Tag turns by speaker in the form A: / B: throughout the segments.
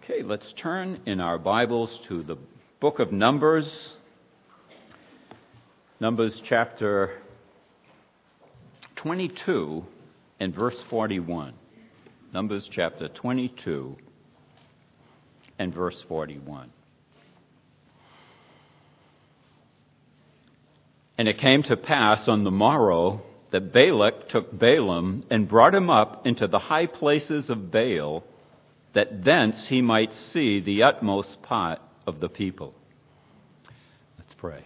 A: Okay, let's turn in our Bibles to the book of Numbers. Numbers chapter 22 and verse 41. Numbers chapter 22 and verse 41. And it came to pass on the morrow that Balak took Balaam and brought him up into the high places of Baal, that thence he might see the utmost part of the people. Let's pray.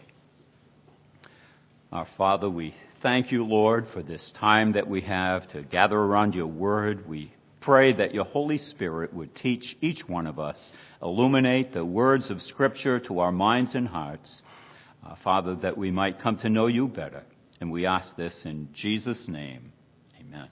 A: Our Father, we thank you, Lord, for this time that we have to gather around your word. We pray that your Holy Spirit would teach each one of us, illuminate the words of Scripture to our minds and hearts. Father, that we might come to know you better. And we ask this in Jesus' name. Amen.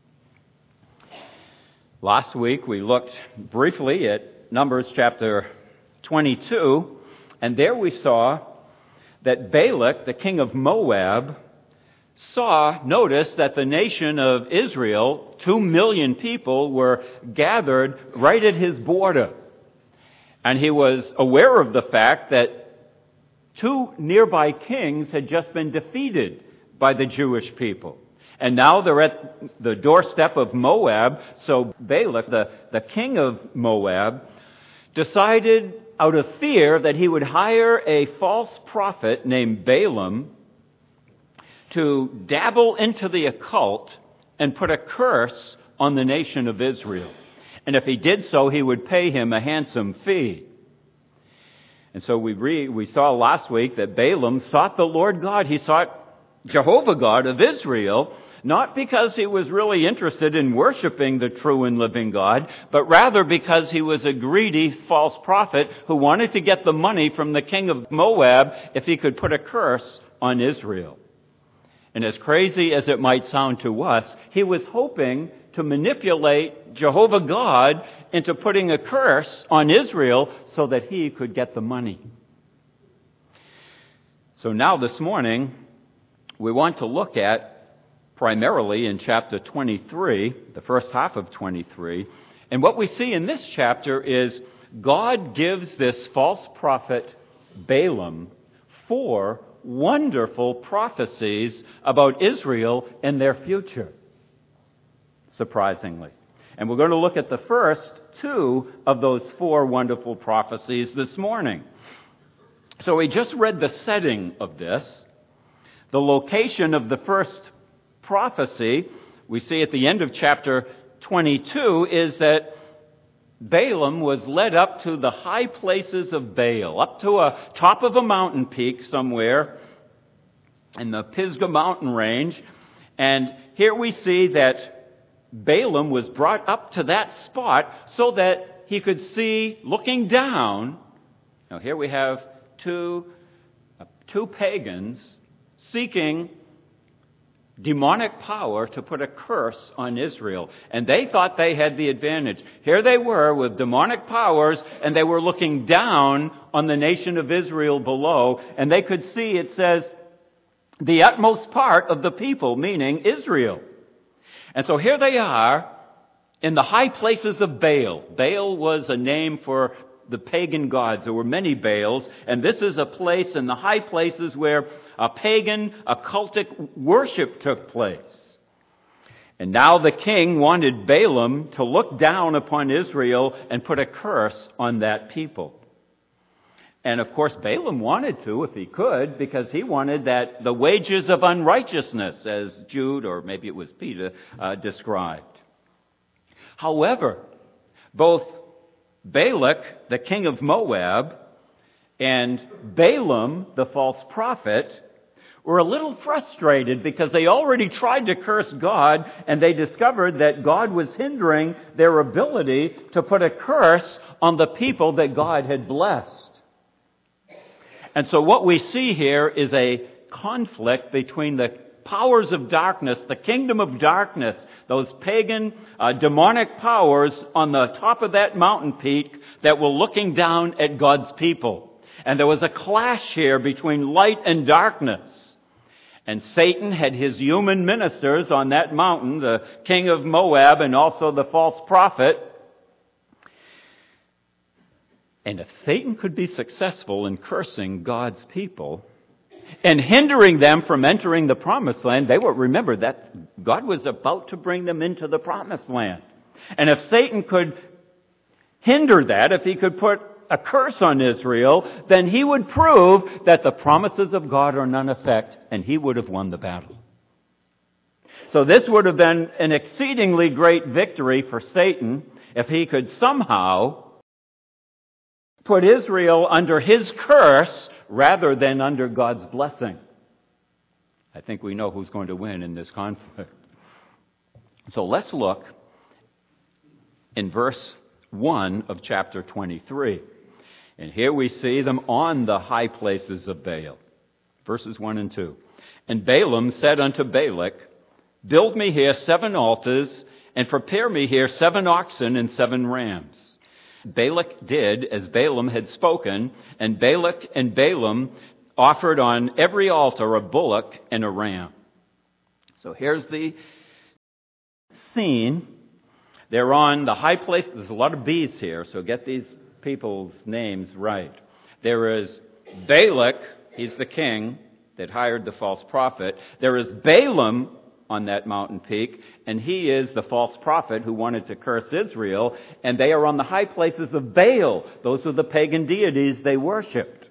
A: Last week we looked briefly at Numbers chapter 22, and there we saw that Balak, the king of Moab, noticed that the nation of Israel, 2 million people, were gathered right at his border. And he was aware of the fact that 2 nearby kings had just been defeated by the Jewish people. And now they're at the doorstep of Moab. So Balak, the king of Moab, decided out of fear that he would hire a false prophet named Balaam to dabble into the occult and put a curse on the nation of Israel. And if he did so, he would pay him a handsome fee. And so we saw last week that Balaam sought the Lord God. He sought Jehovah God of Israel, not because he was really interested in worshiping the true and living God, but rather because he was a greedy false prophet who wanted to get the money from the king of Moab if he could put a curse on Israel. And as crazy as it might sound to us, he was hoping to manipulate Jehovah God into putting a curse on Israel so that he could get the money. So now this morning, we want to look at primarily in chapter 23, the first half of 23. And what we see in this chapter is God gives this false prophet Balaam 4 wonderful prophecies about Israel and their future, surprisingly. And we're going to look at the first 2 of those 4 wonderful prophecies this morning. So we just read the setting of this. The location of the first prophecy, we see at the end of chapter 22, is that Balaam was led up to the high places of Baal, up to a top of a mountain peak somewhere in the Pisgah mountain range. And here we see that Balaam was brought up to that spot so that he could see, looking down. Now here we have two pagans seeking demonic power to put a curse on Israel. And they thought they had the advantage. Here they were with demonic powers, and they were looking down on the nation of Israel below, and they could see, it says, the utmost part of the people, meaning Israel. And so here they are in the high places of Baal. Baal was a name for the pagan gods. There were many Baals, and this is a place in the high places where a pagan, occultic worship took place. And now the king wanted Balaam to look down upon Israel and put a curse on that people. And of course, Balaam wanted to, if he could, because he wanted that the wages of unrighteousness, as Jude, or maybe it was Peter, described. However, both Balak, the king of Moab, and Balaam, the false prophet, were a little frustrated because they already tried to curse God, and they discovered that God was hindering their ability to put a curse on the people that God had blessed. And so what we see here is a conflict between the powers of darkness, the kingdom of darkness, those pagan, demonic powers on the top of that mountain peak that were looking down at God's people. And there was a clash here between light and darkness. And Satan had his human ministers on that mountain, the king of Moab and also the false prophet. And if Satan could be successful in cursing God's people and hindering them from entering the promised land, they will remember that God was about to bring them into the promised land. And if Satan could hinder that, if he could put a curse on Israel, then he would prove that the promises of God are none effect, and he would have won the battle. So this would have been an exceedingly great victory for Satan if he could somehow put Israel under his curse rather than under God's blessing. I think we know who's going to win in this conflict. So let's look in verse 1 of chapter 23. And here we see them on the high places of Baal. Verses 1 and 2. And Balaam said unto Balak, Build me here 7 altars, and prepare me here 7 oxen and 7 rams. Balak did as Balaam had spoken, and Balak and Balaam offered on every altar a bullock and a ram. So here's the scene. They're on the high place. There's a lot of B's here, so get these people's names right. There is Balak, he's the king that hired the false prophet. There is Balaam on that mountain peak, and he is the false prophet who wanted to curse Israel, and they are on the high places of Baal. Those are the pagan deities they worshipped.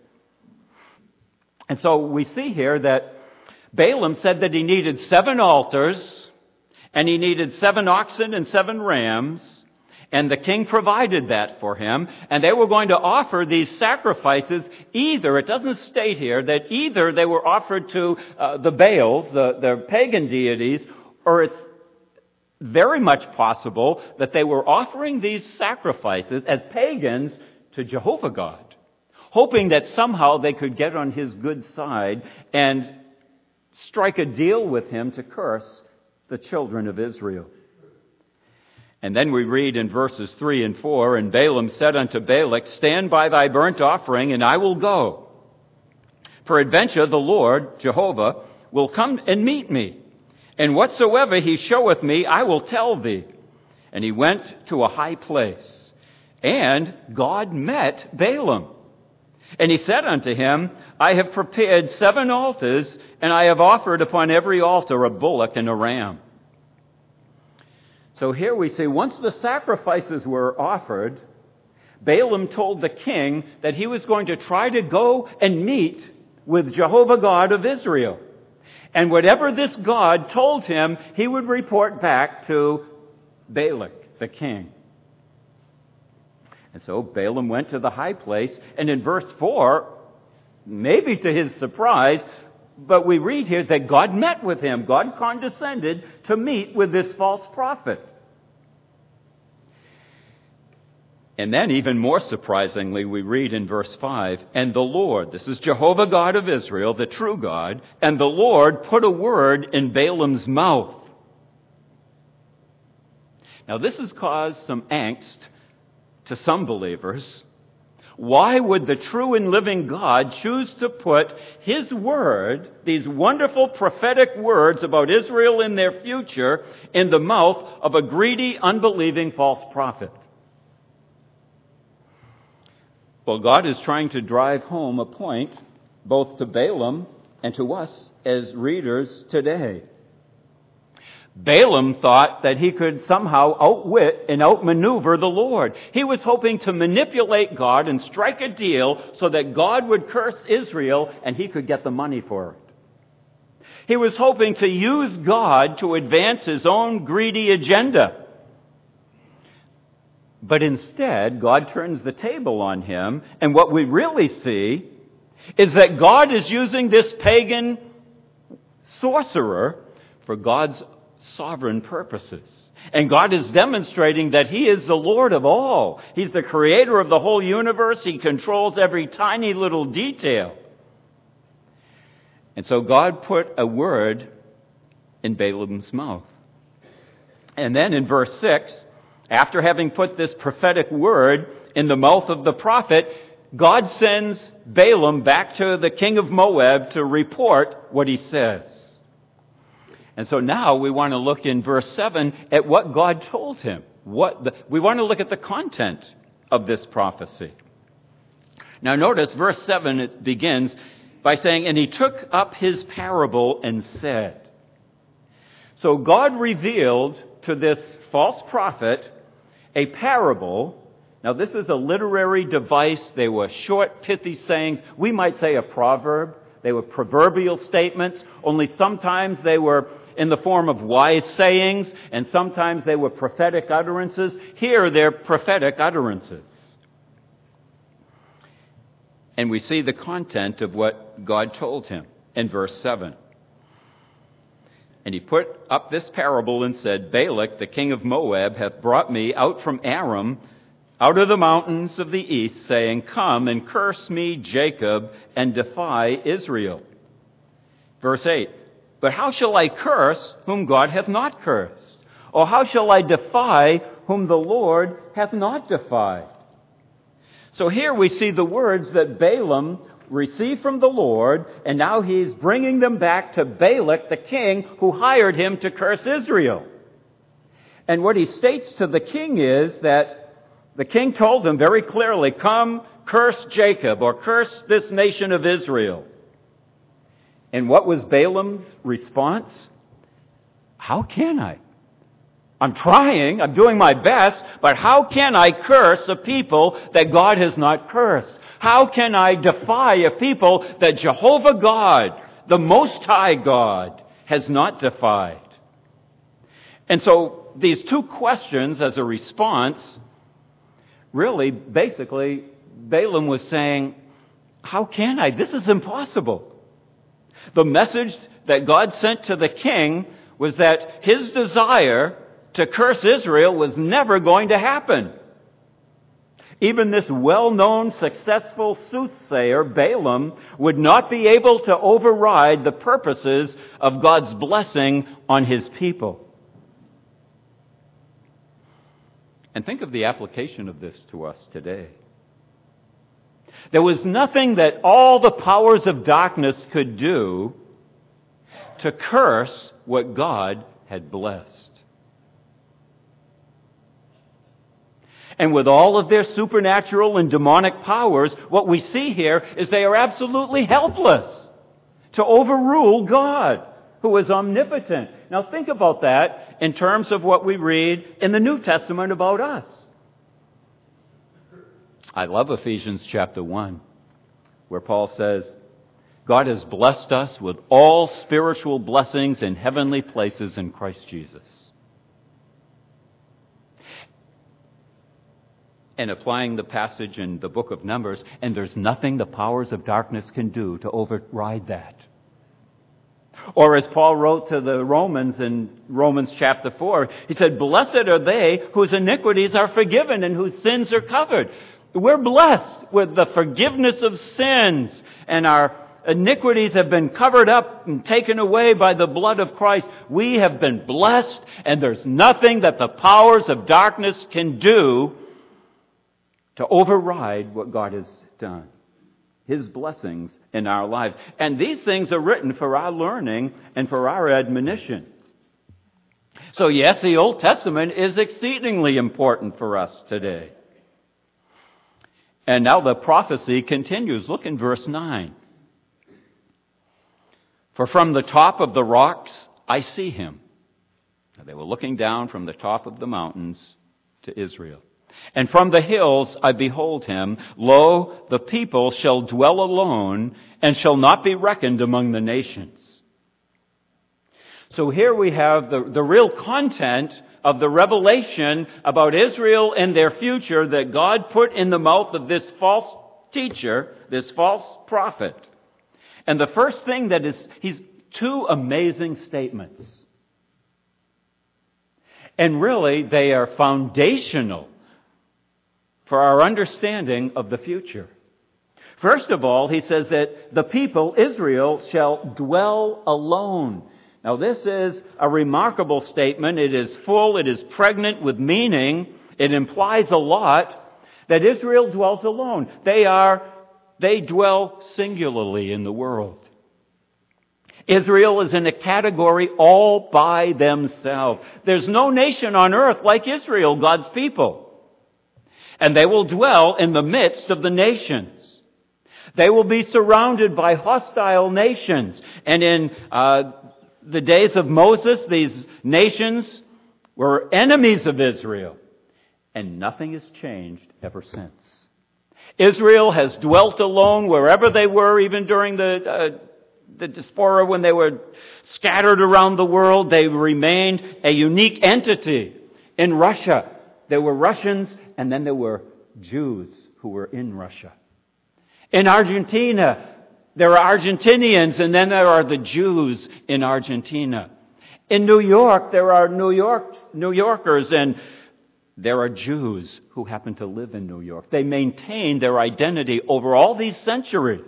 A: And so we see here that Balaam said that he needed 7 altars, and he needed 7 oxen and 7 rams, and the king provided that for him, and they were going to offer these sacrifices either, it doesn't state here, that either they were offered to the Baals, the pagan deities, or it's very much possible that they were offering these sacrifices as pagans to Jehovah God, hoping that somehow they could get on his good side and strike a deal with him to curse the children of Israel. And then we read in verses 3 and 4, And Balaam said unto Balak, Stand by thy burnt offering, and I will go. Peradventure the Lord, Jehovah, will come and meet me, and whatsoever he showeth me, I will tell thee. And he went to a high place, and God met Balaam. And he said unto him, I have prepared 7 altars, and I have offered upon every altar a bullock and a ram. So here we see, once the sacrifices were offered, Balaam told the king that he was going to try to go and meet with Jehovah God of Israel. And whatever this God told him, he would report back to Balak, the king. And so Balaam went to the high place, and in verse 4, maybe to his surprise, but we read here that God met with him. God condescended to meet with this false prophet. And then, even more surprisingly, we read in verse 5, And the Lord, this is Jehovah God of Israel, the true God, and the Lord put a word in Balaam's mouth. Now, this has caused some angst to some believers. Why would the true and living God choose to put His word, these wonderful prophetic words about Israel and their future, in the mouth of a greedy, unbelieving false prophet? Well, God is trying to drive home a point both to Balaam and to us as readers today. Balaam thought that he could somehow outwit and outmaneuver the Lord. He was hoping to manipulate God and strike a deal so that God would curse Israel and he could get the money for it. He was hoping to use God to advance his own greedy agenda. But instead, God turns the table on him, and what we really see is that God is using this pagan sorcerer for God's sovereign purposes. And God is demonstrating that He is the Lord of all. He's the creator of the whole universe. He controls every tiny little detail. And so God put a word in Balaam's mouth. And then in verse 6, after having put this prophetic word in the mouth of the prophet, God sends Balaam back to the king of Moab to report what he says. And so now we want to look in verse 7 at what God told him. We want to look at the content of this prophecy. Now notice verse 7, it begins by saying, and he took up his parable and said. So God revealed to this false prophet a parable. Now this is a literary device. They were short, pithy sayings. We might say a proverb. They were proverbial statements, only sometimes they were in the form of wise sayings, and sometimes they were prophetic utterances. Here they're prophetic utterances. And we see the content of what God told him in verse 7. And he put up this parable and said, Balak, the king of Moab, hath brought me out from Aram, out of the mountains of the east, saying, come and curse me, Jacob, and defy Israel. Verse 8, but how shall I curse whom God hath not cursed? Or how shall I defy whom the Lord hath not defied? So here we see the words that Balaam received from the Lord, and now he's bringing them back to Balak, the king, who hired him to curse Israel. And what he states to the king is that the king told him very clearly, come, curse Jacob, or curse this nation of Israel. And what was Balaam's response? How can I? I'm trying, I'm doing my best, but how can I curse a people that God has not cursed? How can I defy a people that Jehovah God, the Most High God, has not defied? And so these two questions as a response, really, basically, Balaam was saying, how can I? This is impossible. The message that God sent to the king was that his desire to curse Israel was never going to happen. Even this well-known, successful soothsayer, Balaam, would not be able to override the purposes of God's blessing on his people. And think of the application of this to us today. There was nothing that all the powers of darkness could do to curse what God had blessed. And with all of their supernatural and demonic powers, what we see here is they are absolutely helpless to overrule God, who is omnipotent. Now think about that in terms of what we read in the New Testament about us. I love Ephesians chapter 1, where Paul says, God has blessed us with all spiritual blessings in heavenly places in Christ Jesus. And applying the passage in the book of Numbers, and there's nothing the powers of darkness can do to override that. Or as Paul wrote to the Romans in Romans chapter 4, he said, blessed are they whose iniquities are forgiven and whose sins are covered. We're blessed with the forgiveness of sins, and our iniquities have been covered up and taken away by the blood of Christ. We have been blessed, and there's nothing that the powers of darkness can do to override what God has done. His blessings in our lives. And these things are written for our learning and for our admonition. So yes, the Old Testament is exceedingly important for us today. And now the prophecy continues. Look in verse 9. For from the top of the rocks I see him. Now, they were looking down from the top of the mountains to Israel. And from the hills I behold him. Lo, the people shall dwell alone and shall not be reckoned among the nations. So here we have the real content of the revelation about Israel and their future that God put in the mouth of this false teacher, this false prophet. And the first thing that is, he's two amazing statements. And really, they are foundational for our understanding of the future. First of all, he says that the people, Israel, shall dwell alone. Now, this is a remarkable statement. It is full, it is pregnant with meaning. It implies a lot that Israel dwells alone. They dwell singularly in the world. Israel is in a category all by themselves. There's no nation on earth like Israel, God's people. And they will dwell in the midst of the nations. They will be surrounded by hostile nations. And in the days of Moses, these nations were enemies of Israel. And nothing has changed ever since. Israel has dwelt alone wherever they were, even during the diaspora when they were scattered around the world. They remained a unique entity. In Russia, there were Russians, and then there were Jews who were in Russia. In Argentina, there are Argentinians, and then there are the Jews in Argentina. In New York, there are New Yorkers, and there are Jews who happen to live in New York. They maintain their identity over all these centuries.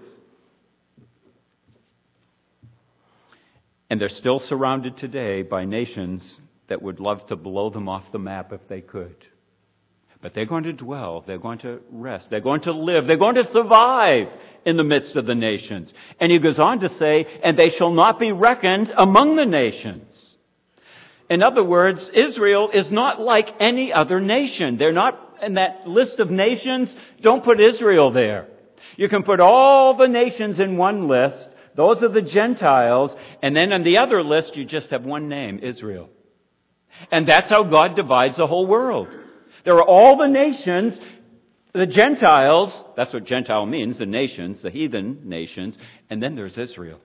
A: And they're still surrounded today by nations that would love to blow them off the map if they could. But they're going to dwell, they're going to rest, they're going to live, they're going to survive in the midst of the nations. And he goes on to say, and they shall not be reckoned among the nations. In other words, Israel is not like any other nation. They're not in that list of nations. Don't put Israel there. You can put all the nations in one list. Those are the Gentiles. And then on the other list, you just have one name, Israel. And that's how God divides the whole world. There are all the nations, the Gentiles, that's what Gentile means, the nations, the heathen nations, and then there's Israel.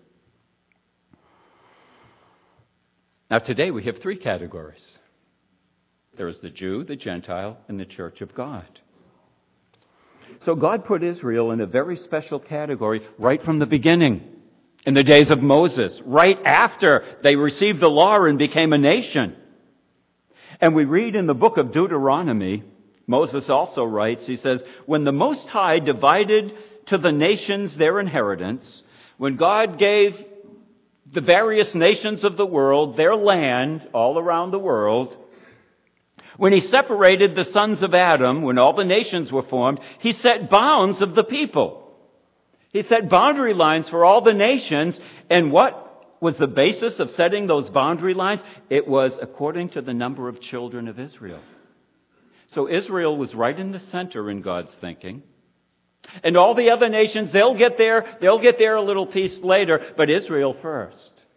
A: Now today we have three categories. There is the Jew, the Gentile, and the Church of God. So God put Israel in a very special category right from the beginning, in the days of Moses, right after they received the law and became a nation. And we read in the book of Deuteronomy, Moses also writes, he says, when the Most High divided to the nations their inheritance, when God gave the various nations of the world their land all around the world, when he separated the sons of Adam, when all the nations were formed, he set bounds of the people. He set boundary lines for all the nations. And what was the basis of setting those boundary lines? It was according to the number of children of Israel. So Israel was right in the center in God's thinking. And all the other nations, they'll get their a little piece later, but Israel first.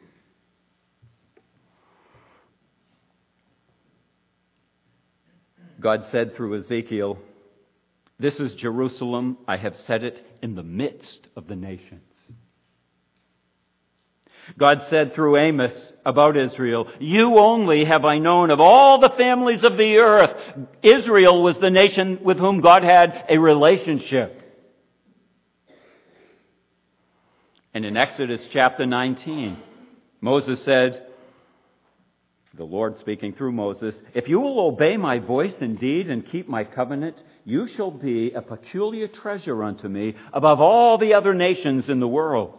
A: God said through Ezekiel, "This is Jerusalem, I have set it in the midst of the nations." God said through Amos about Israel, "You only have I known of all the families of the earth." Israel was the nation with whom God had a relationship. And in Exodus chapter 19, Moses said, the Lord speaking through Moses, "If you will obey my voice indeed and keep my covenant, you shall be a peculiar treasure unto me above all the other nations in the world."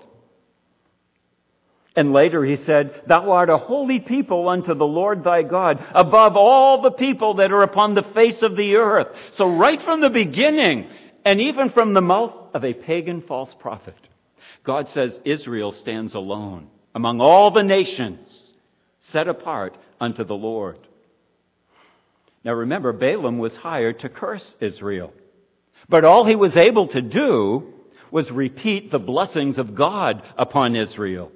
A: And later he said, "Thou art a holy people unto the Lord thy God, above all the people that are upon the face of the earth." So right from the beginning, and even from the mouth of a pagan false prophet, God says Israel stands alone among all the nations, set apart unto the Lord. Now remember, Balaam was hired to curse Israel. But all he was able to do was repeat the blessings of God upon Israel.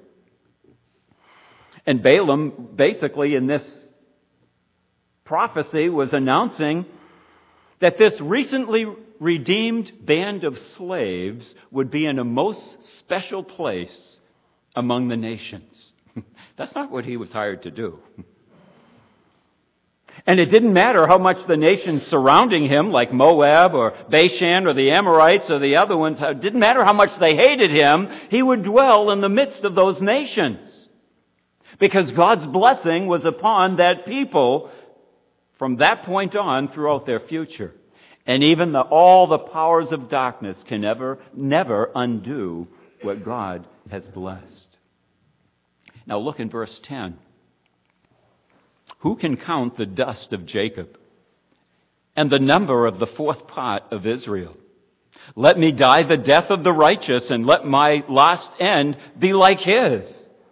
A: And Balaam, basically in this prophecy, was announcing that this recently redeemed band of slaves would be in a most special place among the nations. That's not what he was hired to do. And it didn't matter how much the nations surrounding him, like Moab or Bashan or the Amorites or the other ones, it didn't matter how much they hated him, he would dwell in the midst of those nations. Because God's blessing was upon that people from that point on throughout their future. And even all the powers of darkness can never undo what God has blessed. Now look in verse 10. "Who can count the dust of Jacob and the number of the fourth part of Israel? Let me die the death of the righteous, and let my last end be like his."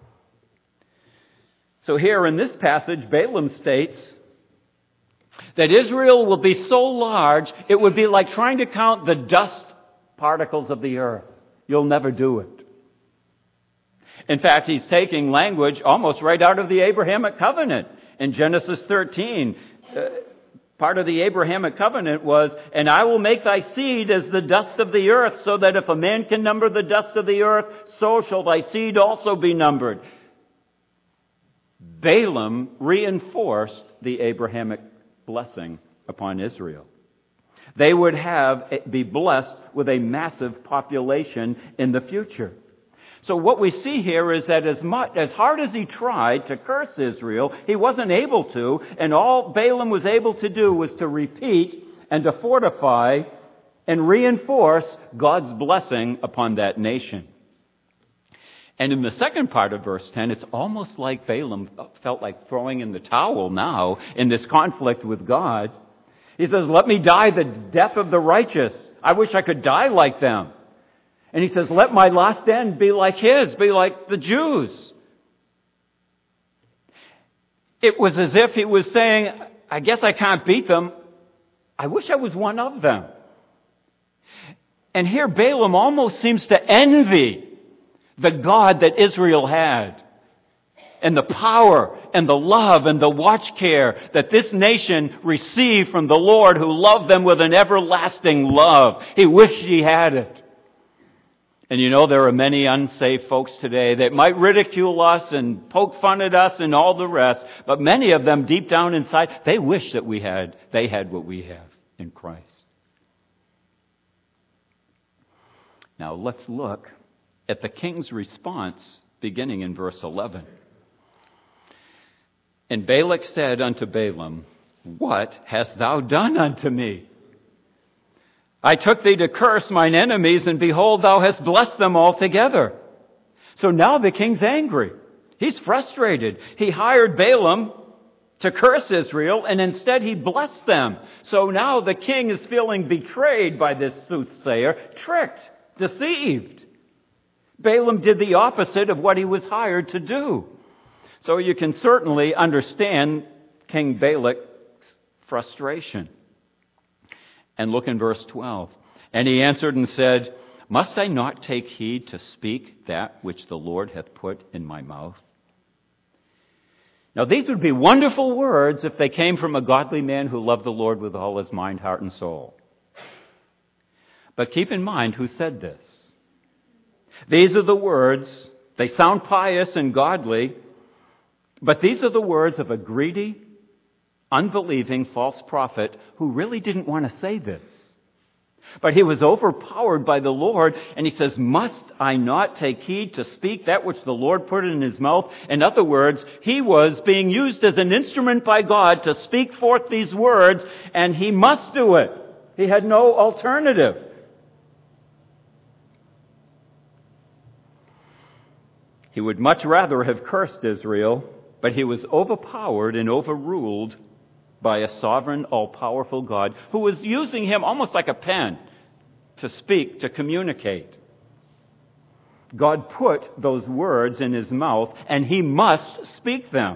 A: So here in this passage, Balaam states that Israel will be so large, it would be like trying to count the dust particles of the earth. you'll never do it. In fact, he's taking language almost right out of the Abrahamic covenant. In Genesis 13, part of the Abrahamic covenant was, and I will make thy seed as the dust of the earth, so that if a man can number the dust of the earth, so shall thy seed also be numbered. Balaam reinforced the Abrahamic blessing upon Israel. They would be blessed with a massive population in the future. So what we see here is that as hard as he tried to curse Israel, he wasn't able to, and all Balaam was able to do was to repeat and to fortify and reinforce God's blessing upon that nation. And in the second part of verse 10, it's almost like Balaam felt like throwing in the towel now in this conflict with God. He says, let me die the death of the righteous. I wish I could die like them. And he says, let my last end be like his, be like the Jews. It was as if he was saying, I guess I can't beat them. I wish I was one of them. And here Balaam almost seems to envy the God that Israel had, and the power and the love and the watch care that this nation received from the Lord, who loved them with an everlasting love. He wished he had it. And you know, there are many unsaved folks today that might ridicule us and poke fun at us and all the rest, but many of them deep down inside, they wish that they had what we have in Christ. Now let's look at the king's response beginning in verse 11. And Balak said unto Balaam, what hast thou done unto me? I took thee to curse mine enemies, and behold, thou hast blessed them altogether. So now the king's angry. He's frustrated. He hired Balaam to curse Israel, and instead he blessed them. So now the king is feeling betrayed by this soothsayer, tricked, deceived. Balaam did the opposite of what he was hired to do. So you can certainly understand King Balak's frustration. And look in verse 12. And he answered and said, must I not take heed to speak that which the Lord hath put in my mouth? Now these would be wonderful words if they came from a godly man who loved the Lord with all his mind, heart, and soul. But keep in mind who said this. These are the words, they sound pious and godly, but these are the words of a greedy, unbelieving false prophet who really didn't want to say this. But he was overpowered by the Lord, and he says, must I not take heed to speak that which the Lord put in his mouth? In other words, he was being used as an instrument by God to speak forth these words, and he must do it. He had no alternative. He would much rather have cursed Israel, but he was overpowered and overruled by a sovereign, all-powerful God who was using him almost like a pen to speak, to communicate. God put those words in his mouth, and he must speak them.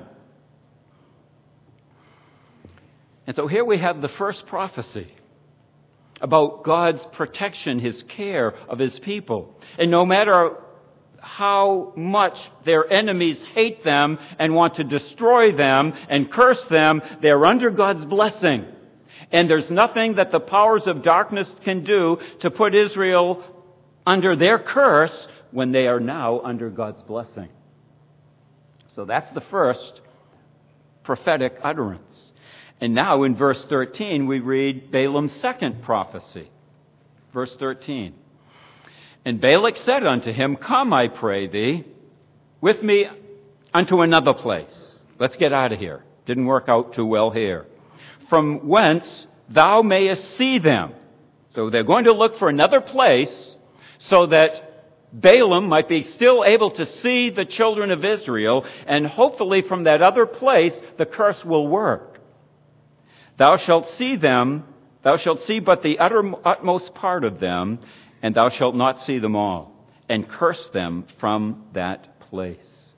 A: And so here we have the first prophecy about God's protection, his care of his people. And no matter how much their enemies hate them and want to destroy them and curse them, they're under God's blessing. And there's nothing that the powers of darkness can do to put Israel under their curse when they are now under God's blessing. So that's the first prophetic utterance. And now in verse 13 we read Balaam's second prophecy. Verse 13. And Balak said unto him, come, I pray thee, with me unto another place. Let's get out of here. Didn't work out too well here. From whence thou mayest see them. So they're going to look for another place so that Balaam might be still able to see the children of Israel, and hopefully from that other place the curse will work. Thou shalt see them, thou shalt see but the utmost part of them, and thou shalt not see them all, and curse them from that place.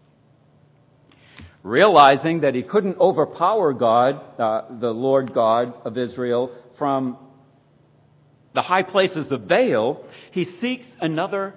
A: Realizing that he couldn't overpower God, the Lord God of Israel, from the high places of Baal, he seeks another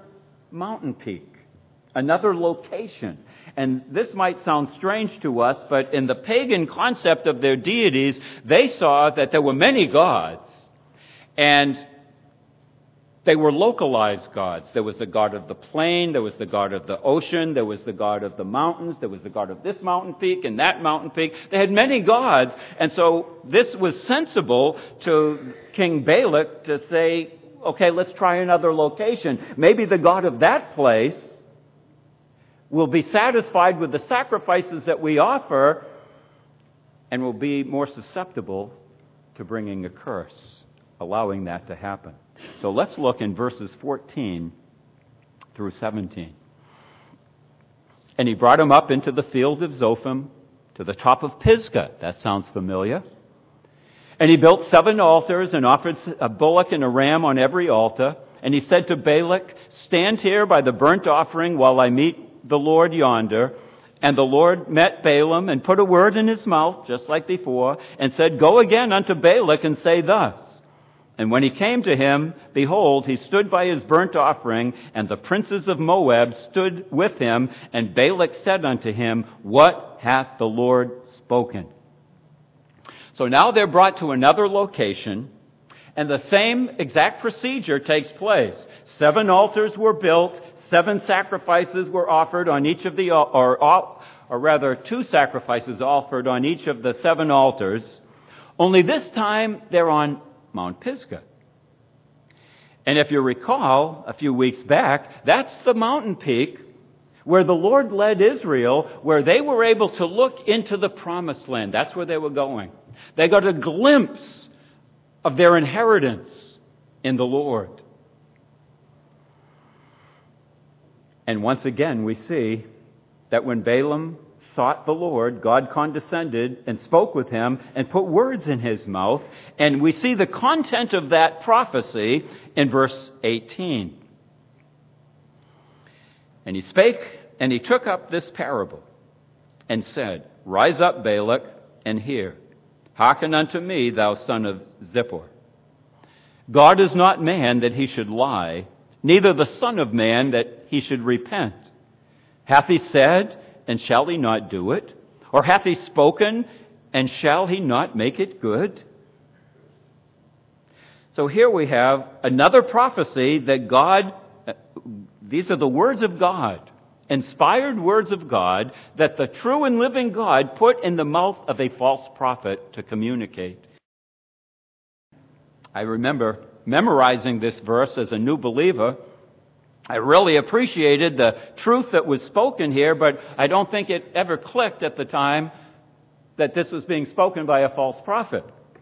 A: mountain peak, another location. And this might sound strange to us, but in the pagan concept of their deities, they saw that there were many gods, and they were localized gods. There was the god of the plain, there was the god of the ocean, there was the god of the mountains, there was the god of this mountain peak and that mountain peak. They had many gods, and so this was sensible to King Balak to say, okay, let's try another location. Maybe the god of that place will be satisfied with the sacrifices that we offer and will be more susceptible to bringing a curse, allowing that to happen. So let's look in verses 14 through 17. And he brought him up into the field of Zophim, to the top of Pisgah. That sounds familiar. And he built 7 altars and offered a bullock and a ram on every altar. And he said to Balak, stand here by the burnt offering while I meet the Lord yonder. And the Lord met Balaam and put a word in his mouth, just like before, and said, go again unto Balak and say thus. And when he came to him, behold, he stood by his burnt offering, and the princes of Moab stood with him. And Balak said unto him, what hath the Lord spoken? So now they're brought to another location, and the same exact procedure takes place. 7 altars were built, 7 sacrifices were offered on each of the, or rather 2 sacrifices offered on each of the 7 altars. Only this time they're on Mount Pisgah. And if you recall, a few weeks back, that's the mountain peak where the Lord led Israel, where they were able to look into the promised land. That's where they were going. They got a glimpse of their inheritance in the Lord. And once again, we see that when Balaam sought the Lord, God condescended and spoke with him and put words in his mouth. And we see the content of that prophecy in verse 18. And he spake, and he took up this parable, and said, rise up, Balak, and hear. Hearken unto me, thou son of Zippor. God is not man that he should lie, neither the Son of Man that he should repent. Hath he said, and shall he not do it? Or hath he spoken, and shall he not make it good? So here we have another prophecy that God, these are the words of God, inspired words of God, that the true and living God put in the mouth of a false prophet to communicate. I remember memorizing this verse as a new believer. I really appreciated the truth that was spoken here, but I don't think it ever clicked at the time that this was being spoken by a false prophet.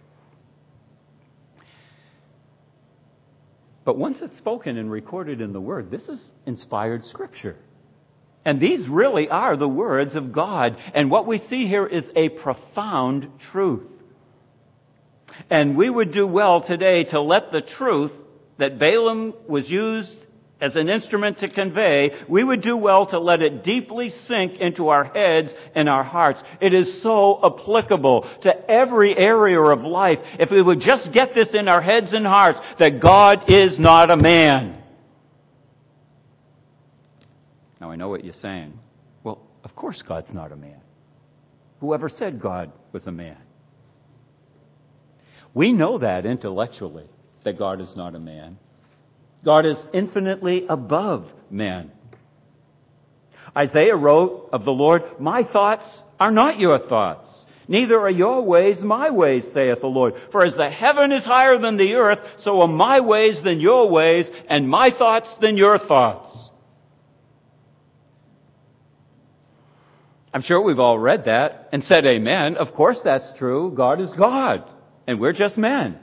A: But once it's spoken and recorded in the Word, this is inspired Scripture. And these really are the words of God. And what we see here is a profound truth. And we would do well today to let the truth that Balaam was used as an instrument to convey, we would do well to let it deeply sink into our heads and our hearts. It is so applicable to every area of life. If we would just get this in our heads and hearts, that God is not a man. Now I know what you're saying. Well, of course God's not a man. Whoever said God was a man? We know that intellectually, that God is not a man. God is infinitely above men. Isaiah wrote of the Lord, my thoughts are not your thoughts, neither are your ways my ways, saith the Lord. For as the heaven is higher than the earth, so are my ways than your ways, and my thoughts than your thoughts. I'm sure we've all read that and said amen. Of course that's true. God is God, and we're just men.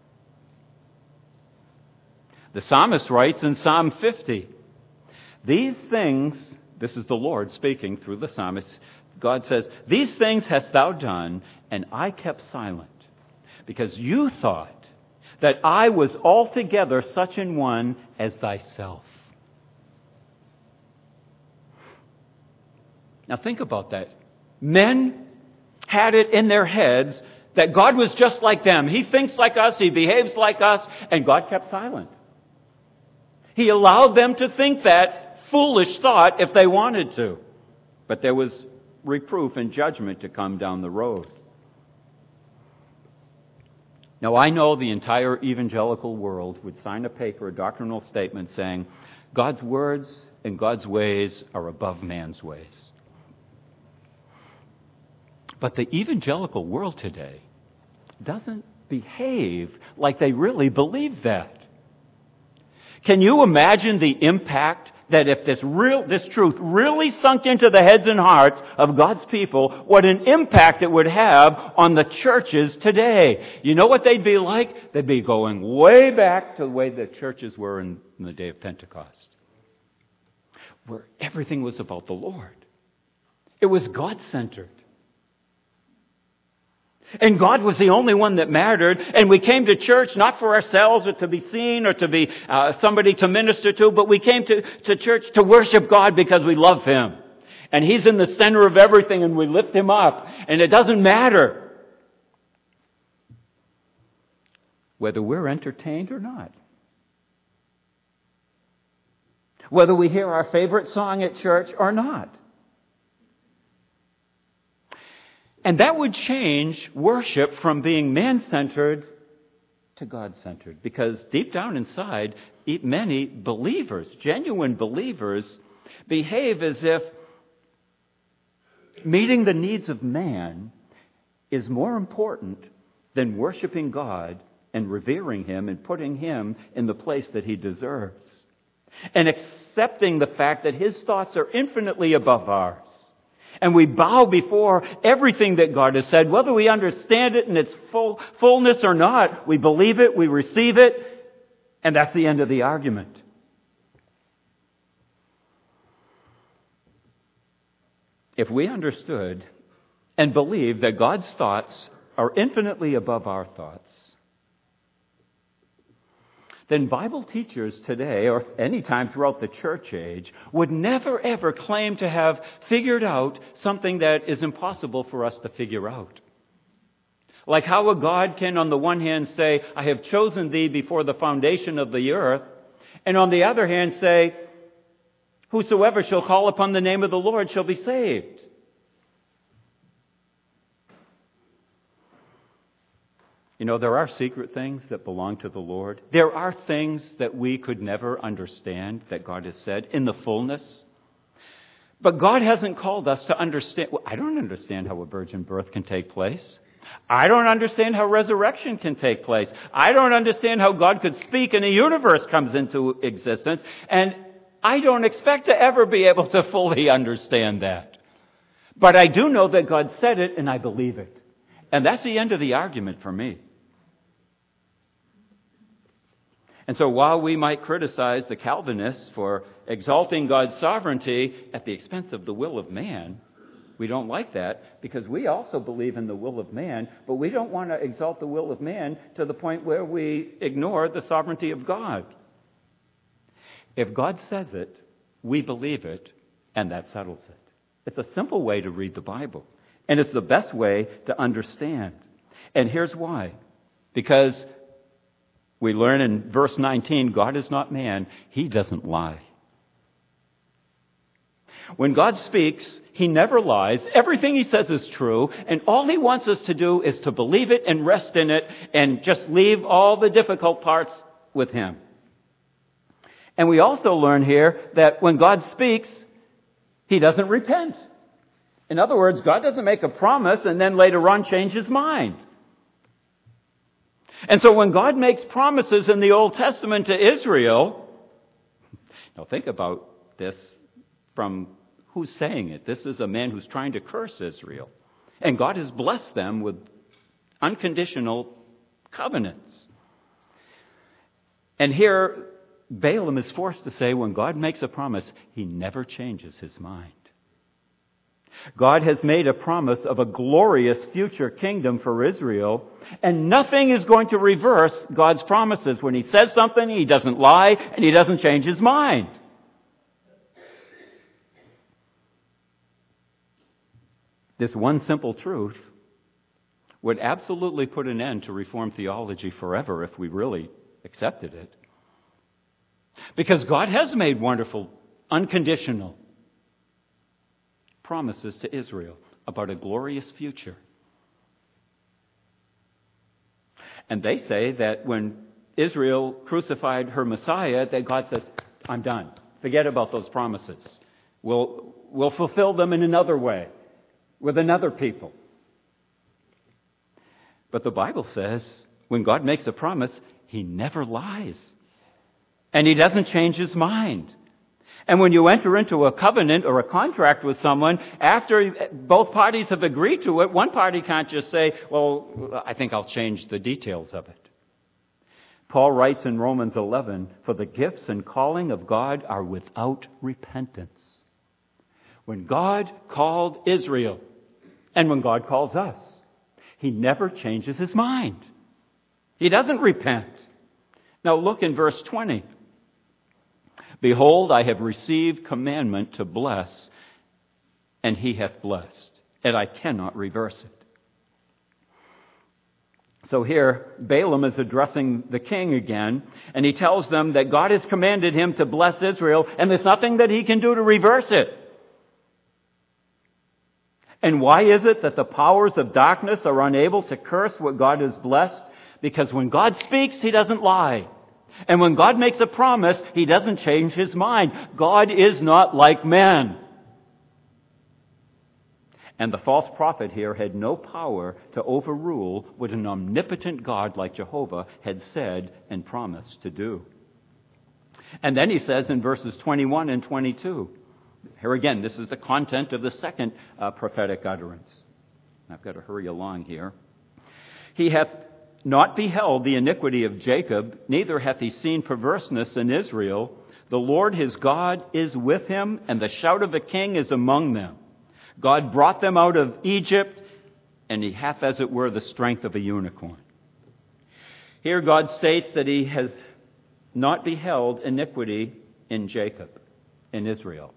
A: The psalmist writes in Psalm 50, these things, this is the Lord speaking through the psalmist, God says, these things hast thou done, and I kept silent, because you thought that I was altogether such an one as thyself. Now think about that. Men had it in their heads that God was just like them. He thinks like us, He behaves like us, and God kept silent. He allowed them to think that foolish thought if they wanted to. But there was reproof and judgment to come down the road. Now, I know the entire evangelical world would sign a paper, a doctrinal statement saying, God's words and God's ways are above man's ways. But the evangelical world today doesn't behave like they really believe that. Can you imagine the impact that if this truth really sunk into the heads and hearts of God's people, what an impact it would have on the churches today? You know what they'd be like? They'd be going way back to the way the churches were in the day of Pentecost, where everything was about the Lord. It was God-centered. And God was the only one that mattered. And we came to church not for ourselves or to be seen or to be somebody to minister to, but we came to church to worship God because we love Him. And He's in the center of everything and we lift Him up. And it doesn't matter whether we're entertained or not. Whether we hear our favorite song at church or not. And that would change worship from being man-centered to God-centered. Because deep down inside, many believers, genuine believers, behave as if meeting the needs of man is more important than worshiping God and revering Him and putting Him in the place that He deserves. And accepting the fact that His thoughts are infinitely above ours. And we bow before everything that God has said, whether we understand it in its fullness or not. We believe it, we receive it, and that's the end of the argument. If we understood and believed that God's thoughts are infinitely above our thoughts, then Bible teachers today, or any time throughout the church age, would never ever claim to have figured out something that is impossible for us to figure out. Like how a God can, on the one hand, say, I have chosen thee before the foundation of the earth, and on the other hand say, whosoever shall call upon the name of the Lord shall be saved. You know, there are secret things that belong to the Lord. There are things that we could never understand that God has said in the fullness. But God hasn't called us to understand. Well, I don't understand how a virgin birth can take place. I don't understand how resurrection can take place. I don't understand how God could speak and a universe comes into existence. And I don't expect to ever be able to fully understand that. But I do know that God said it and I believe it. And that's the end of the argument for me. And so while we might criticize the Calvinists for exalting God's sovereignty at the expense of the will of man, we don't like that because we also believe in the will of man, but we don't want to exalt the will of man to the point where we ignore the sovereignty of God. If God says it, we believe it, and that settles it. It's a simple way to read the Bible, and it's the best way to understand. And here's why. Because we learn in verse 19, God is not man. He doesn't lie. When God speaks, He never lies. Everything He says is true. And all He wants us to do is to believe it and rest in it and just leave all the difficult parts with Him. And we also learn here that when God speaks, He doesn't repent. In other words, God doesn't make a promise and then later on change His mind. And so when God makes promises in the Old Testament to Israel, now think about this from who's saying it. This is a man who's trying to curse Israel. And God has blessed them with unconditional covenants. And here, Balaam is forced to say when God makes a promise, He never changes His mind. God has made a promise of a glorious future kingdom for Israel, and nothing is going to reverse God's promises. When He says something, He doesn't lie, and He doesn't change His mind. This one simple truth would absolutely put an end to Reformed theology forever if we really accepted it. Because God has made wonderful, unconditional promises to Israel about a glorious future. And they say that when Israel crucified her Messiah, that God says, I'm done. Forget about those promises. We'll fulfill them in another way, with another people. But the Bible says, when God makes a promise, He never lies. And He doesn't change His mind. And when you enter into a covenant or a contract with someone, after both parties have agreed to it, one party can't just say, well, I think I'll change the details of it. Paul writes in Romans 11, for the gifts and calling of God are without repentance. When God called Israel, and when God calls us, He never changes His mind. He doesn't repent. Now look in verse 20. Behold, I have received commandment to bless, and He hath blessed, and I cannot reverse it. So here, Balaam is addressing the king again, and he tells them that God has commanded him to bless Israel, and there's nothing that he can do to reverse it. And why is it that the powers of darkness are unable to curse what God has blessed? Because when God speaks, He doesn't lie. And when God makes a promise, He doesn't change His mind. God is not like men. And the false prophet here had no power to overrule what an omnipotent God like Jehovah had said and promised to do. And then he says in verses 21 and 22, here again, this is the content of the second prophetic utterance. I've got to hurry along here. He hath not beheld the iniquity of Jacob, neither hath he seen perverseness in Israel. The Lord his God is with him, and the shout of a king is among them. God brought them out of Egypt, and He hath, as it were, the strength of a unicorn. Here God states that He has not beheld iniquity in Jacob, in Israel.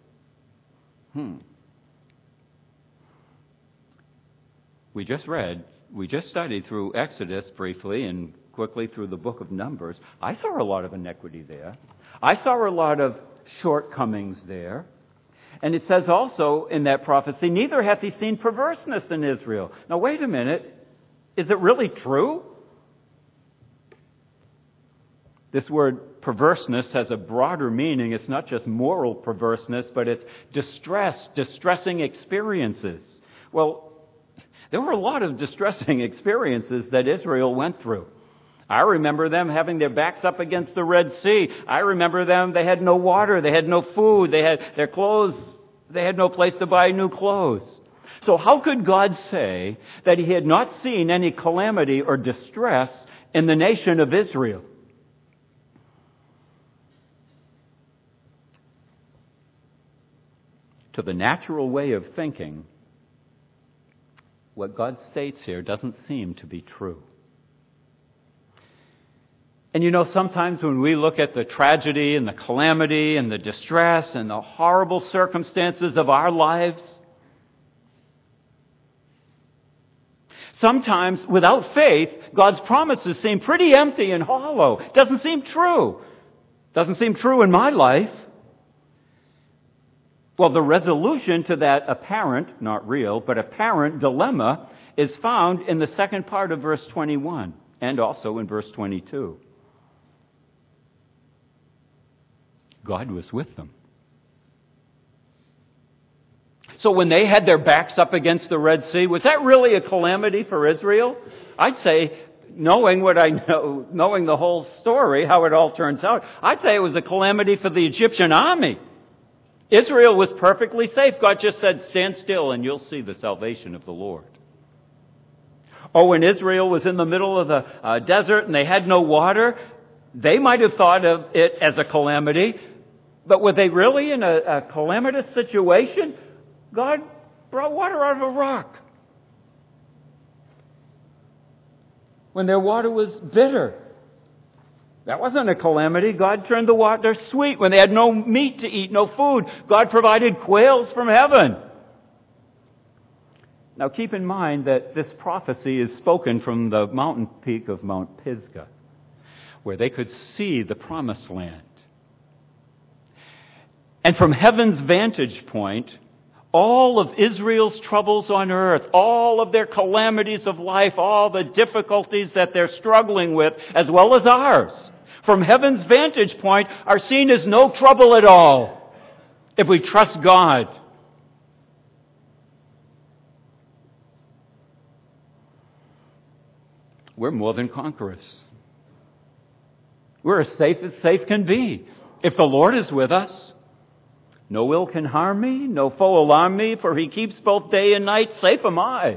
A: We just studied through Exodus briefly and quickly through the book of Numbers. I saw a lot of iniquity there. I saw a lot of shortcomings there. And it says also in that prophecy, neither hath he seen perverseness in Israel. Now wait a minute. Is it really true? This word perverseness has a broader meaning. It's not just moral perverseness, but it's distressing experiences. Well, there were a lot of distressing experiences that Israel went through. I remember them having their backs up against the Red Sea. I remember them, they had no water, they had no food, they had their clothes, they had no place to buy new clothes. So how could God say that He had not seen any calamity or distress in the nation of Israel? To the natural way of thinking, what God states here doesn't seem to be true. And you know, sometimes when we look at the tragedy and the calamity and the distress and the horrible circumstances of our lives, sometimes without faith, God's promises seem pretty empty and hollow. It doesn't seem true. It doesn't seem true in my life. Well, the resolution to that apparent, not real, but apparent dilemma is found in the second part of verse 21 and also in verse 22. God was with them. So when they had their backs up against the Red Sea, was that really a calamity for Israel? I'd say, knowing what I know, knowing the whole story, how it all turns out, I'd say it was a calamity for the Egyptian army. Israel was perfectly safe. God just said, stand still and you'll see the salvation of the Lord. Oh, when Israel was in the middle of the desert and they had no water, they might have thought of it as a calamity. But were they really in a calamitous situation? God brought water out of a rock. When their water was bitter, that wasn't a calamity. God turned the water sweet. When they had no meat to eat, no food, God provided quails from heaven. Now keep in mind that this prophecy is spoken from the mountain peak of Mount Pisgah, where they could see the promised land. And from heaven's vantage point, all of Israel's troubles on earth, all of their calamities of life, all the difficulties that they're struggling with, as well as ours, from heaven's vantage point, are seen as no trouble at all if we trust God. We're more than conquerors. We're as safe can be. If the Lord is with us, no ill can harm me, no foe alarm me, for He keeps both day and night, safe am I.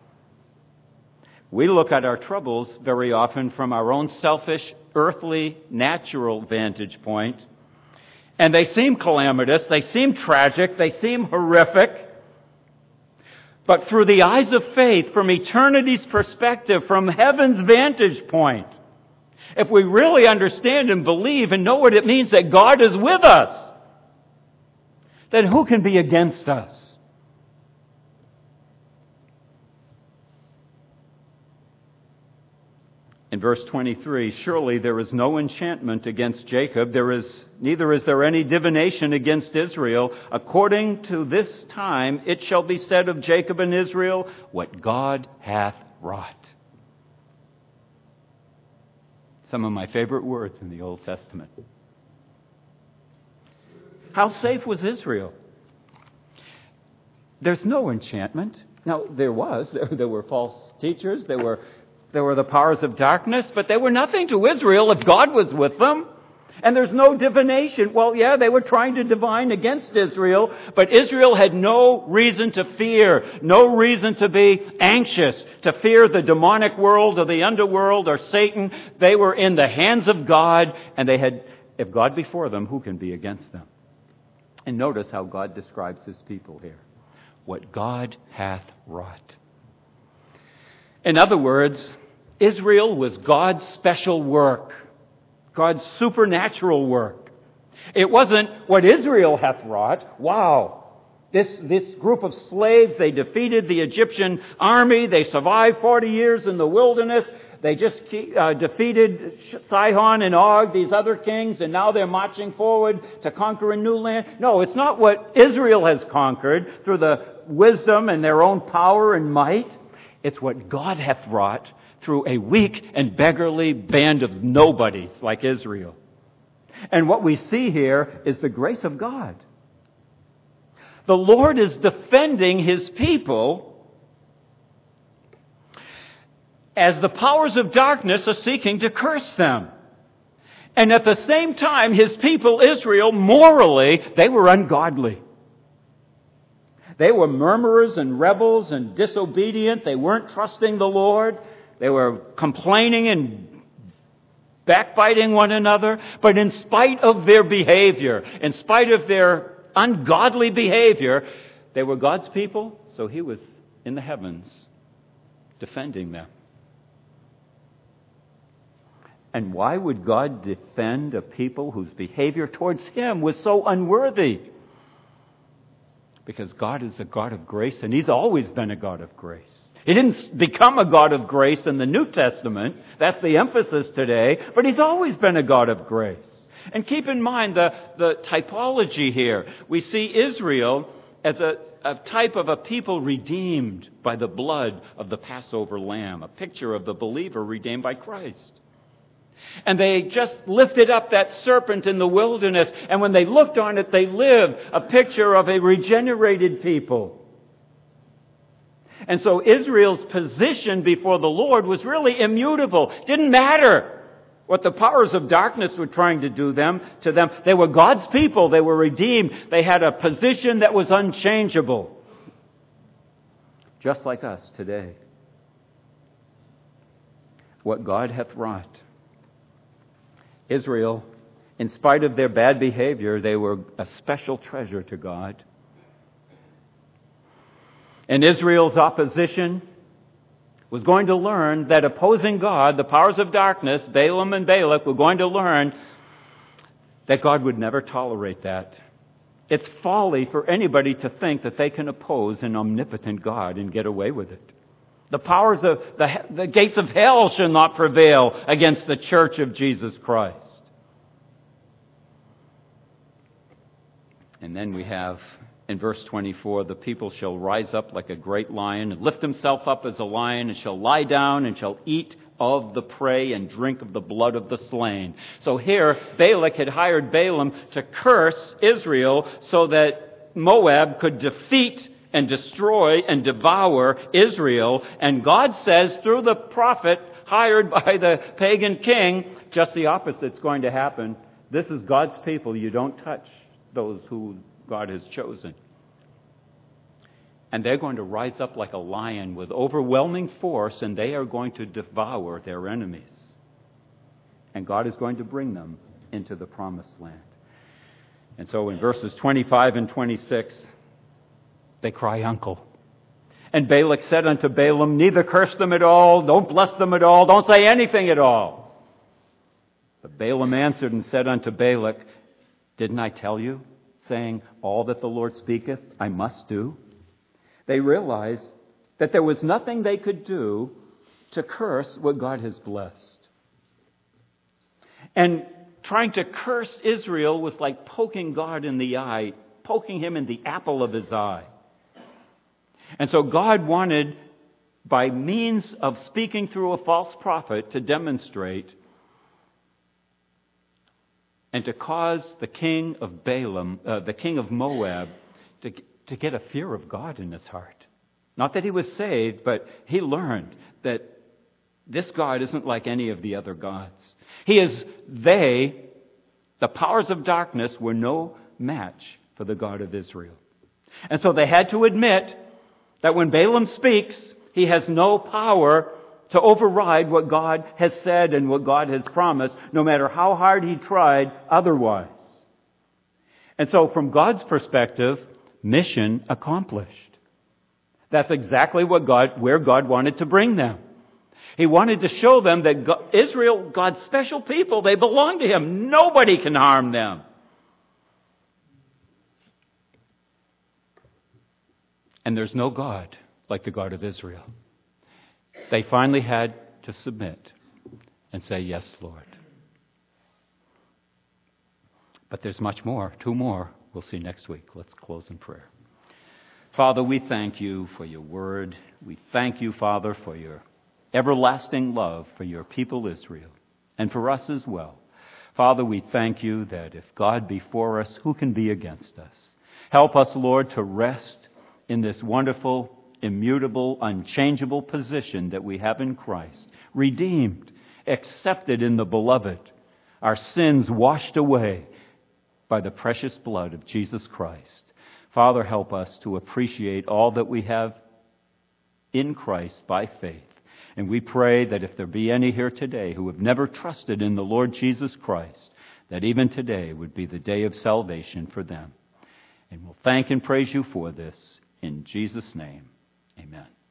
A: We look at our troubles very often from our own selfish, earthly, natural vantage point, and they seem calamitous, they seem tragic, they seem horrific. But through the eyes of faith, from eternity's perspective, from heaven's vantage point, if we really understand and believe and know what it means that God is with us, then who can be against us? In verse 23, surely there is no enchantment against Jacob, neither is there any divination against Israel. According to this time it shall be said of Jacob and Israel, what God hath wrought. Some of my favorite words in the Old Testament. How safe was Israel? There's no enchantment. Now, there were false teachers, there were the powers of darkness, but they were nothing to Israel if God was with them. And there's no divination. Well, yeah, they were trying to divine against Israel, but Israel had no reason to fear, no reason to be anxious, to fear the demonic world or the underworld or Satan. They were in the hands of God, and if God be for them, who can be against them? And notice how God describes His people here. What God hath wrought. In other words, Israel was God's special work. God's supernatural work. It wasn't what Israel hath wrought. Wow. This group of slaves, they defeated the Egyptian army. They survived 40 years in the wilderness. They just defeated Sihon and Og, these other kings, and now they're marching forward to conquer a new land. No, it's not what Israel has conquered through the wisdom and their own power and might. It's what God hath wrought through a weak and beggarly band of nobodies like Israel. And what we see here is the grace of God. The Lord is defending His people as the powers of darkness are seeking to curse them. And at the same time, His people, Israel, morally, they were ungodly. They were murmurers and rebels and disobedient. They weren't trusting the Lord. They were complaining and backbiting one another. But in spite of their behavior, in spite of their ungodly behavior, they were God's people, so He was in the heavens defending them. And why would God defend a people whose behavior towards Him was so unworthy? Because God is a God of grace, and He's always been a God of grace. He didn't become a God of grace in the New Testament. That's the emphasis today. But He's always been a God of grace. And keep in mind the typology here. We see Israel as a type of a people redeemed by the blood of the Passover lamb, a picture of the believer redeemed by Christ. And they just lifted up that serpent in the wilderness, and when they looked on it, they lived, a picture of a regenerated people. And so Israel's position before the Lord was really immutable. Didn't matter what the powers of darkness were trying to do to them. They were God's people. They were redeemed. They had a position that was unchangeable. Just like us today. What God hath wrought. Israel, in spite of their bad behavior, they were a special treasure to God. And Israel's opposition was going to learn that opposing God, the powers of darkness, Balaam and Balak, were going to learn that God would never tolerate that. It's folly for anybody to think that they can oppose an omnipotent God and get away with it. The powers of the gates of hell shall not prevail against the church of Jesus Christ. And then we have, in verse 24, the people shall rise up like a great lion and lift himself up as a lion and shall lie down and shall eat of the prey and drink of the blood of the slain. So here, Balak had hired Balaam to curse Israel so that Moab could defeat and destroy and devour Israel. And God says through the prophet hired by the pagan king, just the opposite's going to happen. This is God's people. You don't touch those who God has chosen. And they're going to rise up like a lion with overwhelming force, and they are going to devour their enemies. And God is going to bring them into the promised land. And so in verses 25 and 26, they cry, "Uncle." And Balak said unto Balaam, "Neither curse them at all, don't bless them at all, don't say anything at all." But Balaam answered and said unto Balak, "Didn't I tell you, saying, all that the Lord speaketh, I must do?" They realized that there was nothing they could do to curse what God has blessed. And trying to curse Israel was like poking God in the eye, poking him in the apple of his eye. And so God wanted, by means of speaking through a false prophet, to demonstrate and to cause the king of the king of Moab, to get a fear of God in his heart. Not that he was saved, but he learned that this God isn't like any of the other gods. The powers of darkness, were no match for the God of Israel. And so they had to admit that when Balaam speaks, he has no power to override what God has said and what God has promised, no matter how hard he tried otherwise. And so from God's perspective, mission accomplished. That's exactly where God wanted to bring them. He wanted to show them that Israel, God's special people, they belong to Him. Nobody can harm them. And there's no God like the God of Israel. They finally had to submit and say, "Yes, Lord." But there's much more. 2 more we'll see next week. Let's close in prayer. Father, we thank you for your word. We thank you, Father, for your everlasting love for your people Israel and for us as well. Father, we thank you that if God be for us, who can be against us? Help us, Lord, to rest in this wonderful, immutable, unchangeable position that we have in Christ, redeemed, accepted in the Beloved, our sins washed away by the precious blood of Jesus Christ. Father, help us to appreciate all that we have in Christ by faith. And we pray that if there be any here today who have never trusted in the Lord Jesus Christ, that even today would be the day of salvation for them. And we'll thank and praise you for this. In Jesus' name, amen.